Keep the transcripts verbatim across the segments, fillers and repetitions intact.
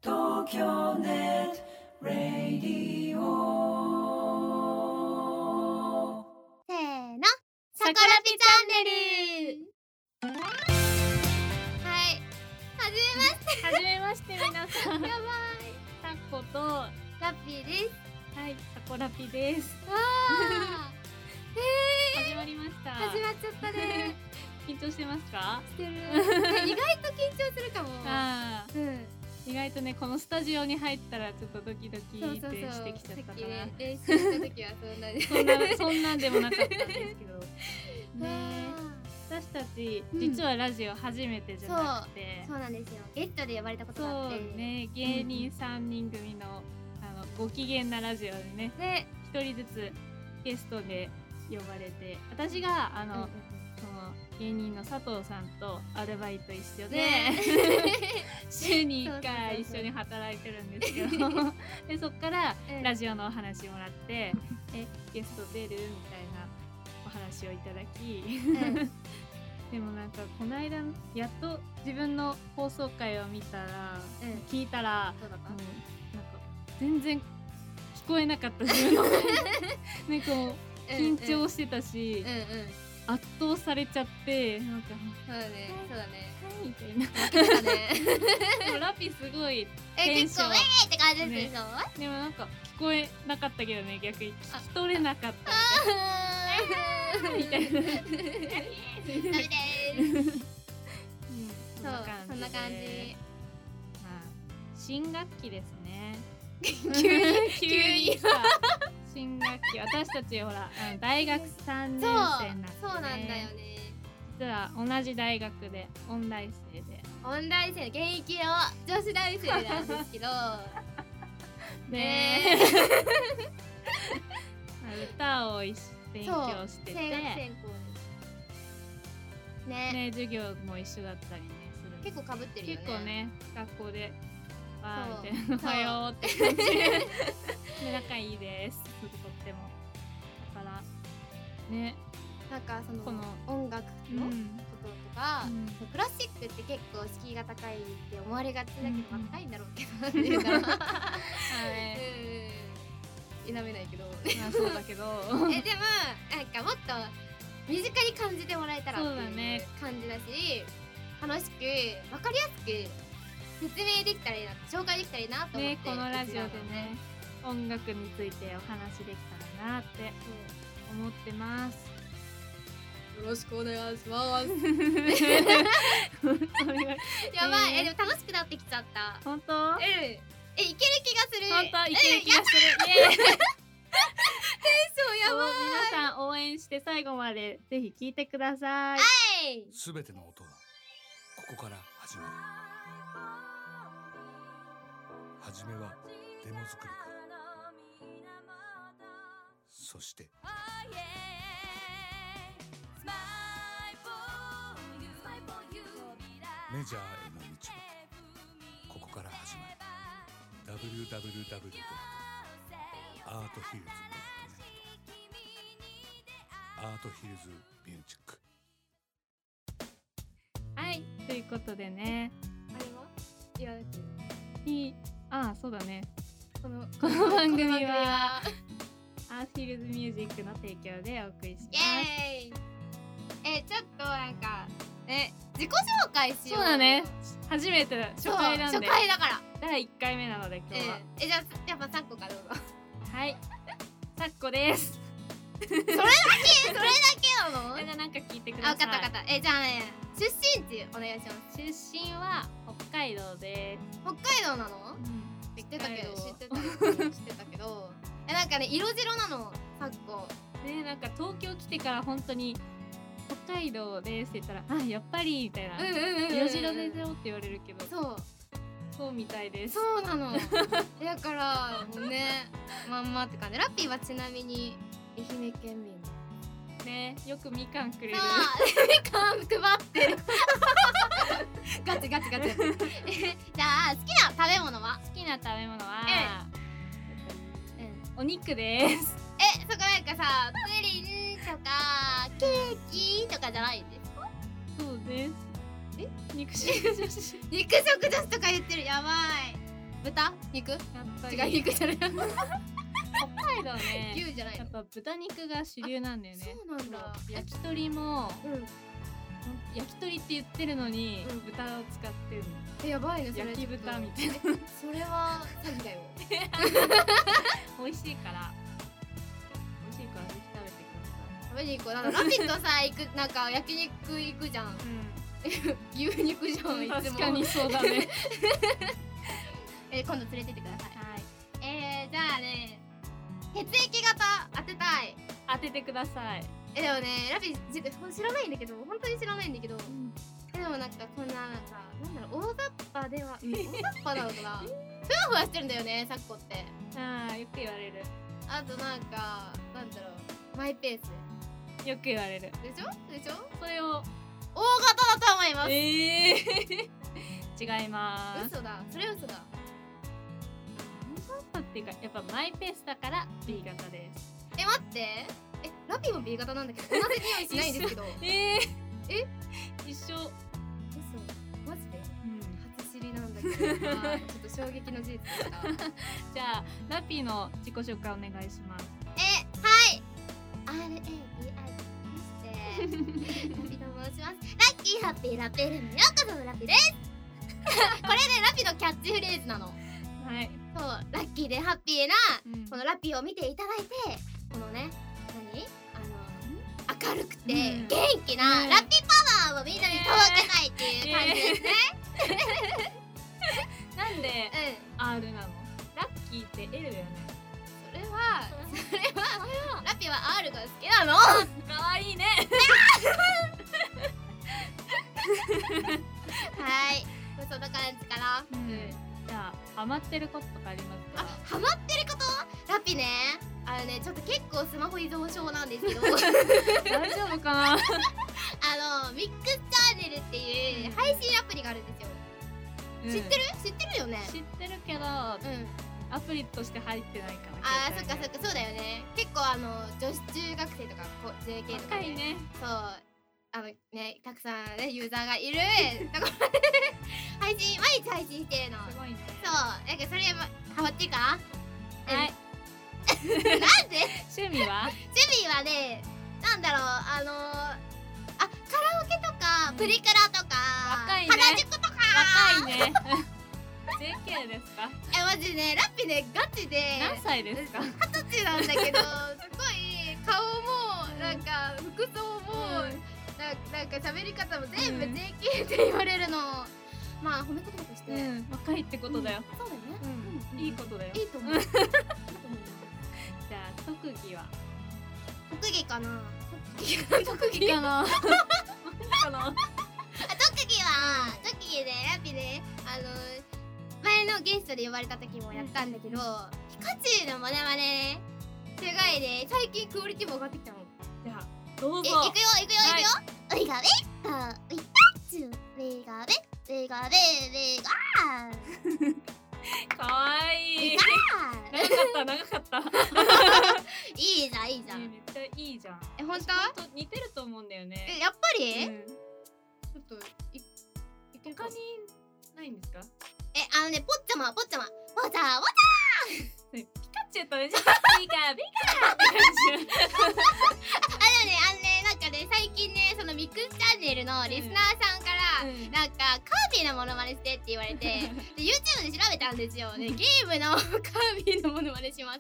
東京ネットラディオ。 せーの、さこらぴチャンネル。はい、はじめまして。 はじめまして皆さん。 やばい。 さっことラッピーです。 はい、さこらぴです。 わあえー、始まりました。 始まっちゃったね。 緊張してますか？ してる。意外と緊張するかも。 ああ、 うん。 意外とね、このスタジオに入ったらちょっとドキドキってしてきちゃったから。 ね、練習した時はそんなにそんなそんなんでもなかったんですけど。ね、私たち、うん、実はラジオ初めてじゃなくて、 そう、そうなんですよ。ゲストで呼ばれたことがあって、 そうね、芸人さんにん組の、あのご機嫌なラジオでね、ね、一人ずつゲストで呼ばれて、私があの、うんうん、その芸人の佐藤さんとアルバイト一緒で、ね、週にいっかい一緒に働いてるんですけどでそっからラジオのお話もらって、うん、えゲスト出るみたいなお話をいただき、うん、でもなんかこの間やっと自分の放送回を見たら、うん、聞いたら、うん、なんか全然聞こえなかった自分のなんかもう緊張してたし、うんうんうん、圧倒されちゃってなんかそうだねそうだねみたいな負けてたねでもラピすごいえ結構ウェーって感じですでしょ、 ね、でもなんか聞こえなかったけどね逆に聞き取れなかったみたいなみたいなダメですそうそんな感じ、 まあ、新学期ですね急に急に新学期私たちほらあの大学さんねん生になって、ね、 そう、そうなんだよね実は同じ大学で音大生で音大生の現役の女子大生なんですけどね歌を勉強してて声楽専攻ですねね授業も一緒だったりねする結構被ってるよね結構ね学校でわーみたいなおはようって感じで仲いいですとってもだからねなんかそのこの音楽のこととか、うん、クラシックって結構敷居が高いって思われがちだけど、うん、高いんだろうけどっていうか否めないけどまあそうだけどえでもなんかもっと身近に感じてもらえたらっていう感じだしだ、ね、楽しく分かりやすく説明できたらいいな紹介できたらいいなと思って、 ね、このラジオでね音楽についてお話できたらなって思ってます。 よろしくお願いします。やばい、えー、でも楽しくなってきちゃった。 本当？ うん。え、いける気がする。 本当いける気がする。 テンションやばい。 皆さん応援して最後までぜひ聞いてください。 はい。 すべての音はここから始まる。はじめはデモ作りから。そしてメジャーへの道はここから始まる。 ダブリューダブリューダブリュー ドット アートヒルズ ドット ネット アートヒルズミュージック。 はいということでねあれはいやいいああそうだねこのこの番組はアートヒルズミュージックの提供でお送りします。 イエーイえちょっとなんかえ自己紹介しよう。 そうだね初めて初回なんで初回だからだいいっかいめなので今日は、 えー、えじゃあやっぱさっこからどうぞ。 はいさっこですそれだけそれだけなの？ じゃあなんか聞いてください。 あ、分かった分かった。えじゃあね出身地お願いします。 出身は北海道です。 北海道なの？うん、知ってたけど知ってた知ってたけどえなんかね色白なのさっこねなんか東京来てから本当に北海道ですって言ったらあやっぱりみたいな、うんうんうんうん、色白でしょって言われるけどそうそうみたいです。 そうなのだからもうねまんまって感じ。ラッピーはちなみに愛媛県民ねよくみかんくれるみかん配ってるガチガチガチじゃあ好きな食べ物は好きな食べ物は、ええうん、お肉です。 えそこなんかさプリンとかケーキとかじゃないんですか？ そうです。え肉食女子肉食女子とか言ってるやばい。 豚肉やっぱり違う肉じゃない北海道ね牛じゃないやっぱ豚肉が主流なんだよね。 そうなんだ。 焼き鳥もうん焼き鳥って言ってるのに、 うん豚を使ってるの。 えやばいねそれ。 焼き豚みたいな。 それは詐欺だよ。 美味しいから美味しいからぜひ食べてください。 食べに行こう。なんかラピットさ行くなんか焼肉行くじゃん。牛肉じゃんいつも。 確かにそうだね。 え今度連れてってください。 はいえー、じゃあね血液型当てたい。 当ててください。 えでもねラピ知らないんだけど本当に知らないんだけど、えでもなんかこんななんかなんだろう大雑把では大雑把なのかな。ふわふわしてるんだよねサッコって。 ああよく言われる。 あとなんかなんだろうマイペースよく言われる。 でしょでしょ。 それを大型だと思います。 ええー、違います。 嘘だそれ嘘だ。 大雑把っていうかやっぱマイペースだから B 型です。 え待ってえラピも B 型なんだけど同じ匂いしないんですけど。 えー、 え一緒。 嘘マジで、 うん、 初知りなんだけど、まあ、ちょっと衝撃の事実でした。 じゃあラピの自己紹介お願いします。 えはい アールエービーアイ ラピと申します。ラッキーハッピーラペルにようこそラピです。これねラピのキャッチフレーズなの。 はい。 そうラッキーでハッピーな、うん、このラピを見ていただいてこのね何あの明るくて元気な、うん、ラッピパワーをみんなに届けたいっていう感じですね。 えー、なんで、うん、アール なの？ラッキーって エル だよね。 それはそれはラピは アール が好きなの。 かわいいね。 はいそんな感じかな。 うん、じゃあハマってることとかありますか？ あハマってることラピねあのねちょっと結構スマホ依存症なんですけど大丈夫かな。 あのミックスチャンネルっていう配信アプリがあるんですよ。うん、知ってる知ってるよね。 知ってるけど、うん、アプリとして入ってないから。 あーそっかそっかそうだよね。結構あの女子中学生とか ジェーケー とか、ね、 若いね。 そうあのねたくさんねユーザーがいるところで配信毎日配信してるの。 すごいね。 そうなんかそれハマってるかな。 はい。 なんで趣味は趣味はねなんだろうあのー、あカラオケとかプリクラとか、 若いね、 原宿とか若いね。ジェーケー ですか？ えマジねラッピねガチで何歳ですか？ 二十歳なんだけどすごい顔もなんか服装も、うん、な, なんか喋り方も全部 ジェーケー って言われるの、うん、まあ褒め言葉として、 うん、若いってことだよ、 うん、そうだよね、 うんうん、いいことだよ。 いいと思う。いいと思う。 じゃあ特技は？ 特技かな。 特技かな。かな。 あ特技は特技でラピであの前のゲストで呼ばれた時もやったんだけど、ピカチュウのモノマネすごいね最近クオリティも上がってきたの。 じゃあどうぞ。 えいくよいくよいくよ。おいがべかピカチュウレガベレガベレガかわいい。長かった長かった。 いいじゃんいいじゃん。 めっちゃいいじゃん。 え本当？ 似てると思うんだよね。 えやっぱり？うん、ちょっとい他にないんですか？ えあのねポッチャマポッチャマポチャポチャピカチュウとねビカビカって感じ。 あでもねあのねなんかね最近ねそのミックスチャンネルのリスナーさんから、うん、なんかカービィのモノマネしてって言われてで YouTube で調べたんですよね。ゲームのカービィのモノマネします。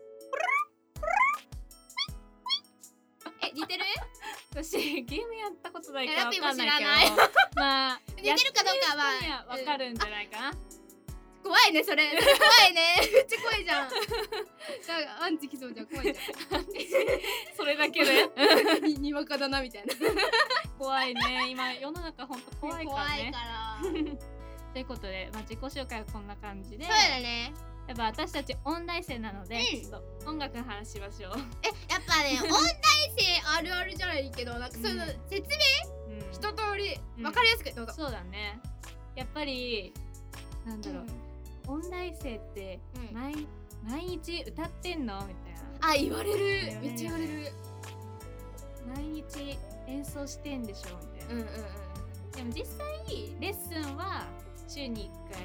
え似てる？ 私ゲームやったことないからわかんないけどまあ似てるかどうかはわかるんじゃないかな。 怖いねそれ怖いねめっちゃ怖いじゃん。アンチ来そうじゃん怖いじゃん。 それだけでににわかだなみたいな。 怖いね今世の中ほんと怖いからね。 怖いからということで、まあ、自己紹介はこんな感じで。 そうだね。 やっぱ私たち音大生なので、うん、ちょっと音楽の話しましょう。 えやっぱね音大生あるあるじゃないけどなんかその説明、うん、一通り分かりやすくどうぞ、 うん、そうだね。やっぱりなんだろう、うん、音大生って毎、うん、毎日歌ってんのみたいな。 あ言われるめっちゃ言われる。 毎日演奏してんでしょみたいな、うんうんうん、でも実際レッスンは週にいっかい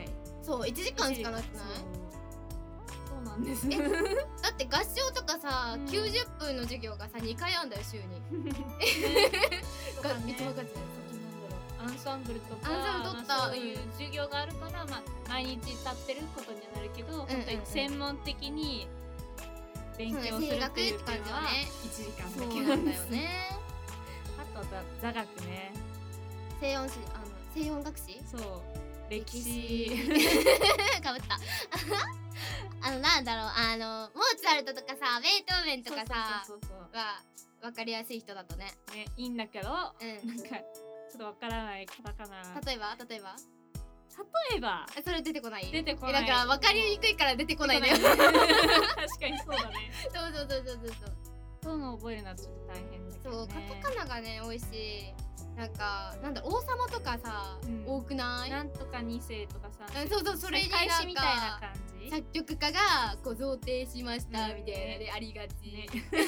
そういちじかんしかなくない？ そうなんですね。 だって合唱とかさ、 うん、 きゅうじゅっぷんの授業がさにかいあんだよ週に。がいつもかつアンサンブルとかアンサンブル取った、 まあ、そういう授業があるから、まあ、毎日立ってることにはなるけど、うんうんうん、本当に専門的に勉強するっていう感じはねいちじかんだけなんだよね。あとは座学ね、 西音史、あの西音学史、 そう歴史かぶったあのなんだろう、あのモーツァルトとかさベートーベンとかさは分かりやすい人だとねねいいんだけど、うん、なんかちょっとわからないカタカナ。 例えば例えば例えばそれ出てこない？ 出てこない。 だから分かりにくいから出てこないんだよ。 確かにそうだね。 そうそうそうそうそうそういうの覚えるのはちょっと大変だけどね。 そうカタカナがね多いし、なんかなんだ王様とかさ、うん、多くない？ なんとかに世とかさ、 そうそうそれになんかみたいな感じ。 作曲家がこう贈呈しましたみたいなでありがち。ね、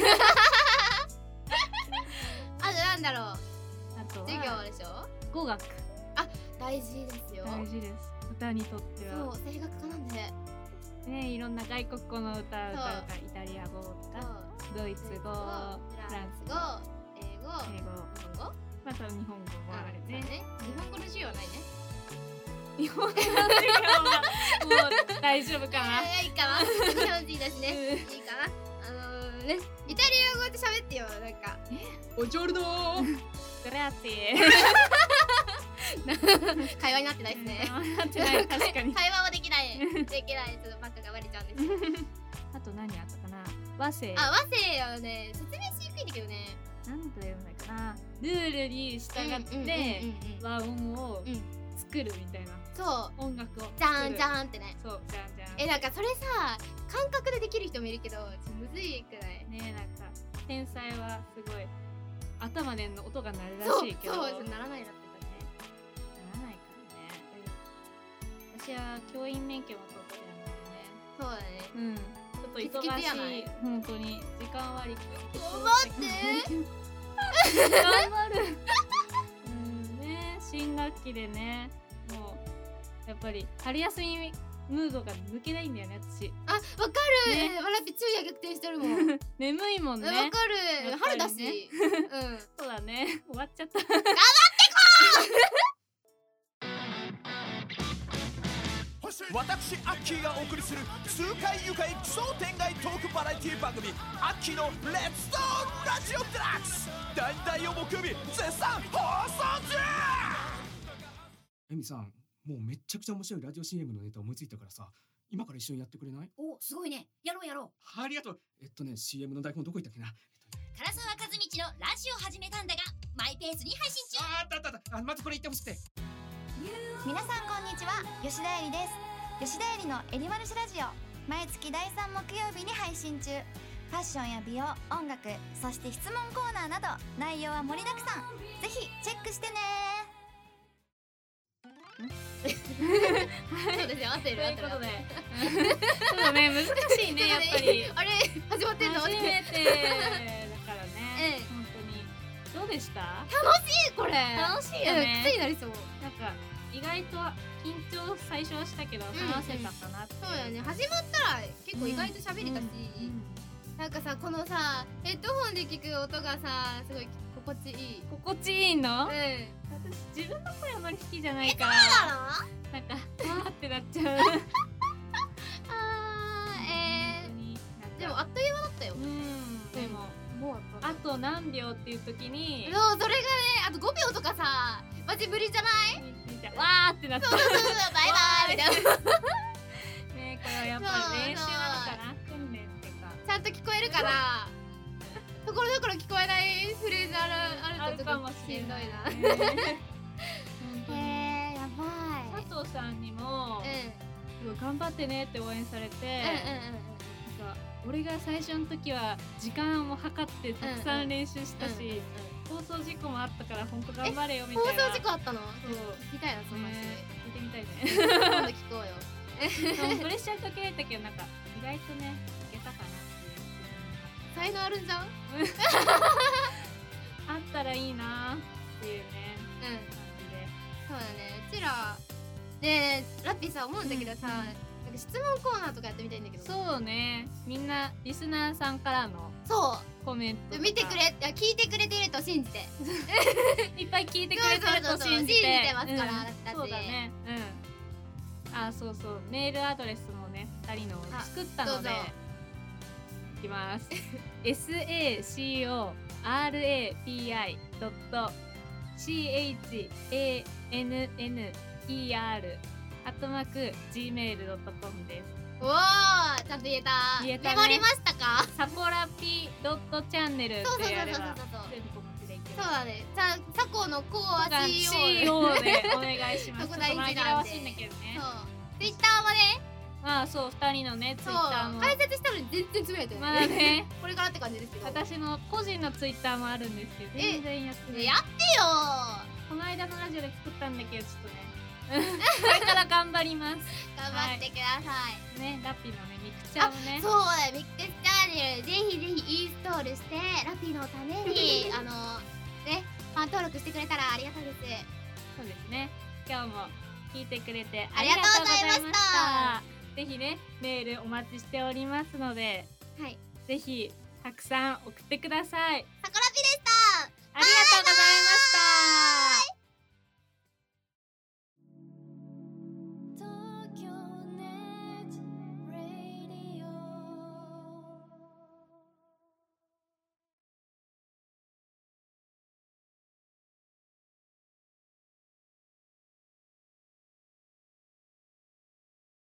あとなんだろう。授業でしょ？ 語学。 あ、大事ですよ。 大事です。歌にとっては。 そう、声楽家なんで。 ね、いろんな外国語の歌を歌うから、イタリア語とか、ドイツ語、フランス語、 英語、 英語、 日本語。 また日本語もあるね。 日本語の授業ないね。 日本語の授業はもう大丈夫かな。 いいかな。日本人だしね。いいかな。あのね、イタリア語で喋ってよ、なんか。 ボンジョルノー。グラッツィ。 会話になってないですね。 なってない、確かに。 会話はできない。できない。ちょっとバカが割れちゃうんです。 あと何あったかな。和声。 あ、和声はね、説明しにくいんだけどね。 なんて言うんだかな。ルールに従って和音を作るみたいな。 そう。 音楽を。 じゃんじゃんってね。 そう、じゃんじゃん。 え、なんかそれさ、感覚でできる人もいるけど、むずいくないね。なんか天才はすごい頭での音が鳴るらしいけど。 そう、そう、ならないなって。 私は教員免許も取ってるのでね。 そうだね。 うん。ちょっと忙しい。本当に時間割り。 頑張って。 頑張る。うんね、新学期でね、もうやっぱり春休みムードが抜けないんだよね、私。 あ、わかる。ね、わらぴ昼夜逆転してるもん。 眠いもんね。 わかる。春だし。 うん。そうだね。終わっちゃった。頑張ってこ私アッキーがお送りする痛快愉快奇想天外トークバラエティ番組アッキーのレッツトークラジオデラックスだいだいを木曜日絶賛放送中。 エミさん、もうめっちゃくちゃ面白いラジオ シーエム のネタ思いついたからさ、今から一緒にやってくれない？ お、すごいね。やろうやろう。ありがとう。えっとね シーエム の台本どこ行ったっけな。 唐沢和道のラジオ始めたんだがマイペースに配信中。 あったあったあった。あ、まずこれ言ってほしくて。 皆さんこんにちは、吉田絵里です。吉田絵里のエリマルシラジオ、毎月だいさん木曜日に配信中。ファッションや美容、音楽、そして質問コーナーなど内容は盛りだくさん。ぜひチェックしてね。 そうですよ、合ってる合ってる。 ということでそうだね、難しいね、やっぱり。 あれ始まってんの？ 初めてだからね。本当にどうでした？ 楽しいこれ。 楽しいよね。 癖になりそう。 なんか意外と緊張最初はしたけど話せたかなって。 そうだよね。始まったら結構意外と喋れたし、なんかさ、このさヘッドホンで聞く音がさすごい心地いい。 心地いいの？ うん。 私自分の声あまり好きじゃないから。 え、そうなの？ なんかわーってなっちゃう。 あー、えー、でもあっという間だったよ。 うん。でももうあと何秒っていう時に。 そう、それがね、あとごびょうとかさ、マジ無理じゃない？ わーってなった。 そうそうそう、バイバイみたいな。 ね、これはやっぱり練習なのかな、訓練ってか。 ちゃんと聞こえるから。ところどころ聞こえないフレーズあるあるとちょっとしんどいな。へえ、やばい。 佐藤さんにも、うん、頑張ってねって応援されて、うんうんうん、なんか俺が最初の時は時間を計ってたくさん練習したし、放送事故もあったから本当頑張れよみたいな。 放送事故あったの？そう。聞きたいな、その話。 聞いてみたいね。 今度聞こうよ。 プレッシャーかけられたけど、なんか意外とね、いけたかなっていう。 才能あるんじゃん？ あったらいいなっていうね、うん、感じで。 そうだね。うちらでラッピーさ思うんだけどさ、なんか質問コーナーとかやってみたいんだけど。 そうね、みんなリスナーさんからのそうコメントとか見てくれって聞いてくれてると信じていっぱい聞いてくれてると信じて信じてますから、 うん私たちそうだね。うんあ、そうそう、メールアドレスもねふたりのあ作ったのでどうぞいきます。エスエーシーオーアールエーピーアイドットシーエイチエーエヌエヌイーアール アットマーク ジーメールドットコム です。 おーちゃんと言えた言えたねメモりましたか？ サコラピドットチャンネルっそうそうそうそうてやればそうそう全部告知できる。 そうだね。さサコのコアがシーシーオーオー でお願いします。 そこちょっと大事なんで紛らわしいんだけどね。 そうツイッターもね、 まあそうふたりのねツそうイッターも解説したのに全然つぶやいてまないあねこれからって感じですけど。 私の個人のツイッターもあるんですけど全然やってない。 やってよこの間のラジオで作ったんだけどちょっとねこれから頑張ります頑張ってください。 ね。ラッピーのねミクチャをねそうだミックスチャンネルぜひぜひインストールしてラッピーのためにあのねファン登録してくれたらありがたいです。 そうですね。今日も聞いてくれてありがとうございましたありがとうございましたぜひねメールお待ちしておりますのではい。 ぜひたくさん送ってください。 さくら